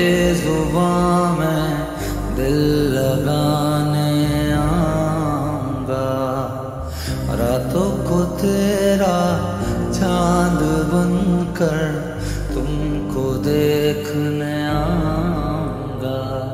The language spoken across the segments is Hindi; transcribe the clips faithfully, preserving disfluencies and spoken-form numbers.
बेजुबां मैं दिल लगाने आऊंगा, रातों को तेरा चांद बनकर तुमको देखने आऊंगा।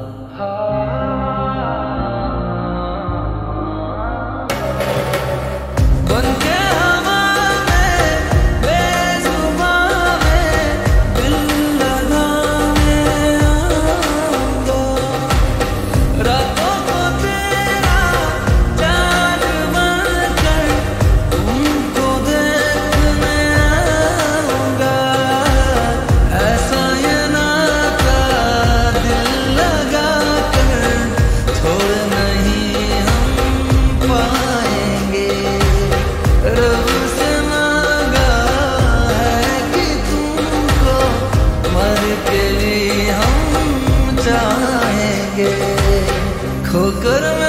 बनके हवा में बेजुबां में दिल लगाने आऊंगा, रातों को तेरा चांद बनकर तुमको देखने आऊंगा। ऐसा ये नाता दिल लगा कर छोड़ नहीं हम पाएंगे, रब से मांगा है कि तुमको मर के लिए हम चाहेंगे। खोकर